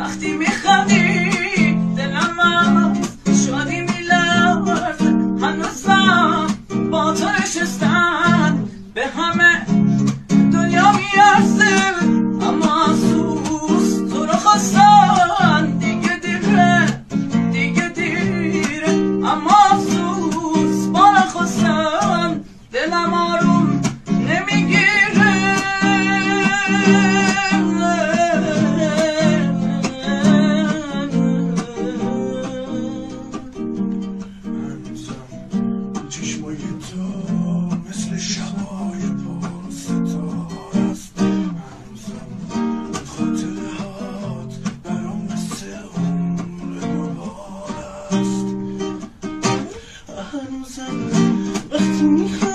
وقتی میخندی دلم از شادی میلرزه. هنوزم با تو نشستن به همه دنیا میارزه، اما افسوس تو رو خواستن دیگه دیره، اما افسوس با نخواستن دلم آروم نمیگیره. چشمای تو مثل شبای پر ستاره است، هنوزم خاطره هات برام مثل عمر دوباره است. هنوزم وقتی